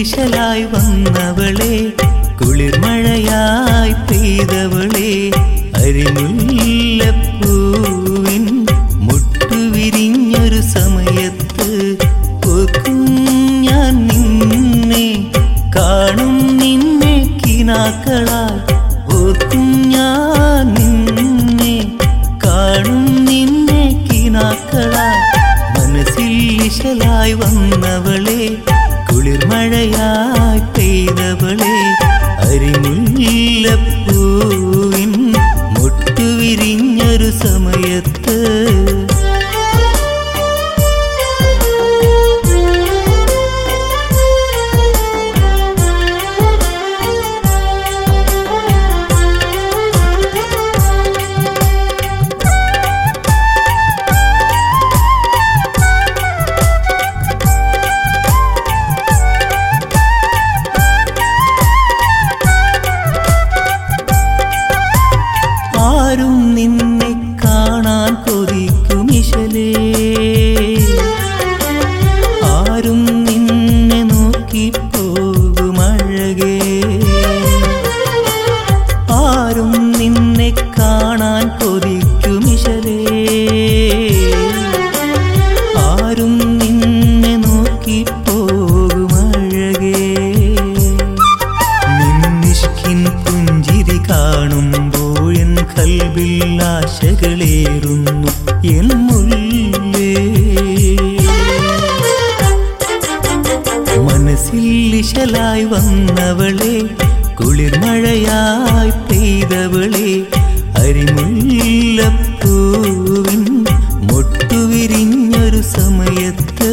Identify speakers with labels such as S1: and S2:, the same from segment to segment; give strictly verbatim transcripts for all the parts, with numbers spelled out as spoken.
S1: ഇശലായി വന്നവളെ കുളിർമഴയായി പെയ്തവളെ അരിമുല്ലപ്പൂവിൻ മുട്ടുവിരിഞ്ഞൊരു സമയത്ത് ഓർക്കും ഞാൻ നിന്നെ കാണും നിന്നെ കിനാക്കളായി ഓർക്കും ഞാൻ നിന്നെ കാണും നിന്നെ കിനാക്കളായി മനസ്സിൽ ഇശലായി വന്നവളെ കുളിർമഴയായി പെയ്തവളെ അരിമുല്ലപ്പൂവിൻ മുട്ടുവിരിഞ്ഞൊരു സമയത്ത് ആരും നിന്നെ കാണാൻ കൊതിക്കും ഇശലേ ആരും നിന്നെ നോക്കി പോകും അഴകേ ആരും നിന്നെ കാണാൻ കൊതിക്കും ഇശലേ ആരും നിന്നെ നോക്കി പോകും അഴകേ നിന്നിഷ്കിൻ പുഞ്ചിരി കാണുമ്പോൾ എൻ കൽബിൽ ആശകളേറുന്നു എൻ മുല്ലേ മനസ്സിൽ ഇശലായി വന്നവളെ കുളിർമഴയായി പെയ്തവളെ അരിമുല്ലപ്പൂവിൻ മുട്ടുവിരിഞ്ഞൊരു സമയത്ത്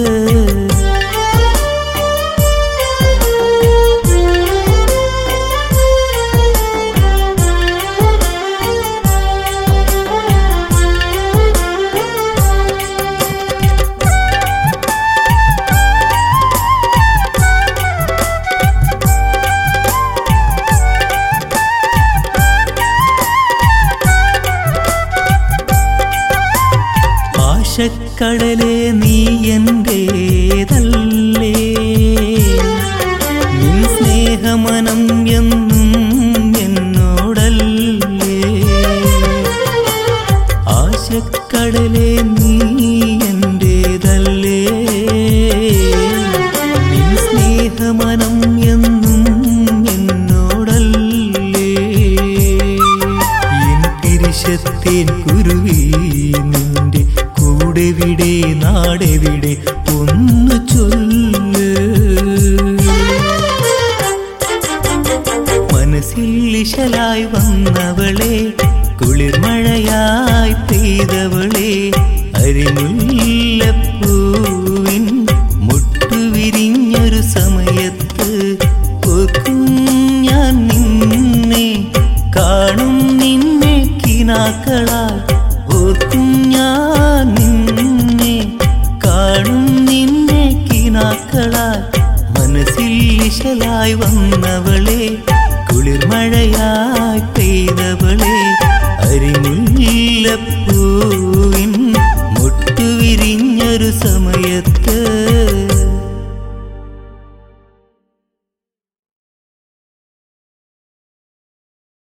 S1: ആശക്കടലേ നീ എന്റേതല്ലേ നിൻ സ്നേഹമനം എന്നും എന്നോടല്ലേ ആശക്കടലേ നീ എന്റേതല്ലേ നിൻ സ്നേഹമനം എന്നും എന്നോടല്ലേ എൻ തിരിശത്തേൻ കുരുവി നിന്റെ കൂടെവിടെ നാടെവിടെ ഒന്ന് ചൊല്ല് മനസ്സിൽ ഇശലായി വന്നവളെ കുളിർമഴയായി പെയ്തവളെ അരിമുല്ലപ്പൂവിൻ മുട്ടുവിരിഞ്ഞൊരു സമയത്ത് ഓർക്കും ഞാൻ നിന്നെ കാണും നിന്നെ കിനാക്കളായി ഓർക്കും ഞാൻ നിന്നെ കാണും നിന്നെ കിനാക്കളായി മനസ്സിൽ ഇശലായി വന്നവളെ കുളിർമഴയായി പെയ്തവളെ അരിമുല്ലപ്പൂവിൻ മുട്ടുവിരിഞ്ഞൊരു സമയത്ത്